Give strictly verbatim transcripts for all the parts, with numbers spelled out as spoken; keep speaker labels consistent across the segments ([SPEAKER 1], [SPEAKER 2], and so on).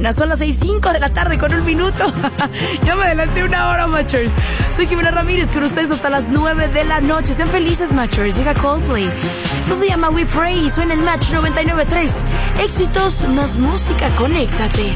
[SPEAKER 1] mañana. Son las seis cinco de la tarde con un minuto. Ya me adelanté una hora, Machers. Soy Jimena Ramírez con ustedes hasta las nueve de la noche. Sean felices, Machers. Llega Coldplay. Esto se llama We Pray y suena el Match noventa y nueve punto tres. Éxitos más música. Conéctate.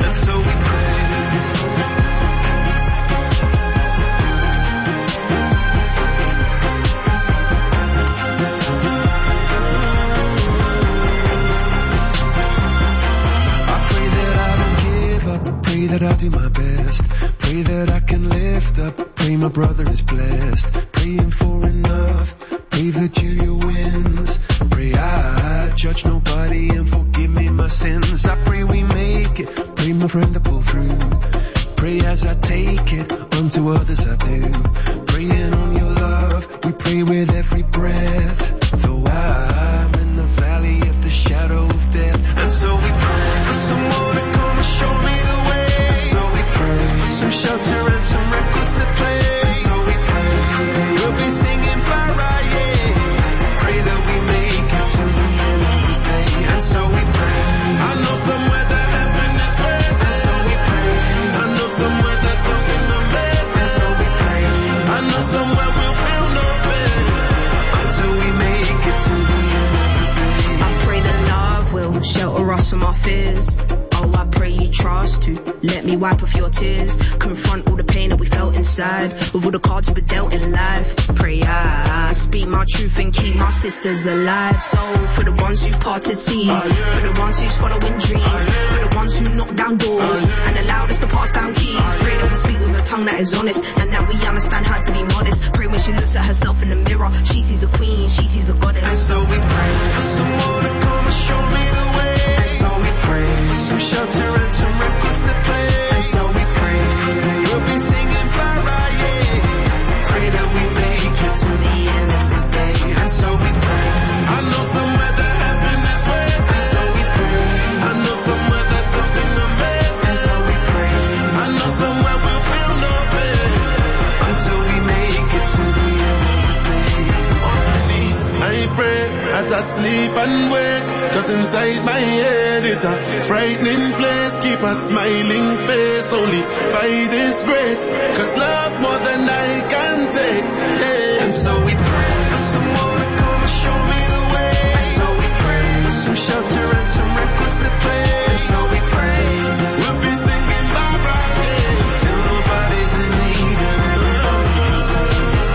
[SPEAKER 2] Pray that I do my best. Pray that I can lift up. Pray my brother is blessed. Praying for enough. Pray that Julia wins. Pray I judge nobody and forgive me my sins. I pray we make it. Pray my friend to pull through. Pray as I take it. Unto others I do. Praying on your love. We pray with every breath. Though I'm in the valley of the shadow of death. And so we pray for someone to come and show me the way. So we pray for some shelter and some records to play. So we pray we'll be singing para, yeah. Pray that we make it to the end of the day. And so we pray. I know somewhere that heaven is waiting. And so we pray. I know somewhere that something amazing. And so we pray. I know somewhere we'll feel no pain until we make it to the end of the day.
[SPEAKER 3] I pray that love will shelter us from our fears. Oh, I pray you trust to let me wipe off your tears. Confront all the pain that we felt inside with all the cards we were dealt in life. Pray I speak my truth and keep my sisters alive. So for the ones who've parted seas, for the ones who's following dreams, for the ones who knock down doors and allowed us to pass down keys. Pray that we speak with a tongue that is honest and that we understand how to be modest. Pray when she looks at herself in the mirror, she sees a queen, she sees a goddess.
[SPEAKER 2] And so we pray for someone to come and show me the way. And so we pray for some shelter and some records to play. And so we pray we'll be singing para, yeah. Pray that we make it to the end of the day. And so we pray. I know somewhere that heaven is waiting. And so we pray. I know somewhere that something amazing. And so we pray. I know somewhere we'll feel no pain until we make it to the end of the day. On my knees I pray as I sleep and wake. Cause inside my head is a frightening place. Keep a smiling face only by this grace. Cause love more than I can take, yeah. And so we pray for someone to come and show me the way. And so we pray for some shelter and some records to play. And so we pray we'll be singing bye-bye, yeah. Till nobody's in need and everybody can say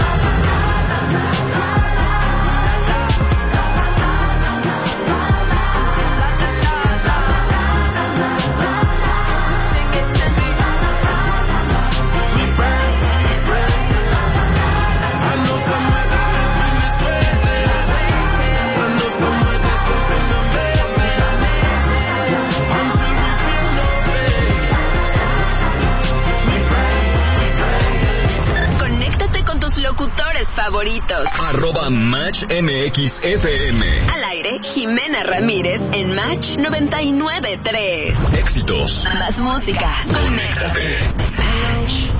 [SPEAKER 3] locutores favoritos.
[SPEAKER 4] Arroba Match M X F M.
[SPEAKER 3] Al aire, Jimena Ramírez en Match noventa y nueve punto tres.
[SPEAKER 4] Éxitos.
[SPEAKER 3] Más música. Conéctate.
[SPEAKER 4] Match.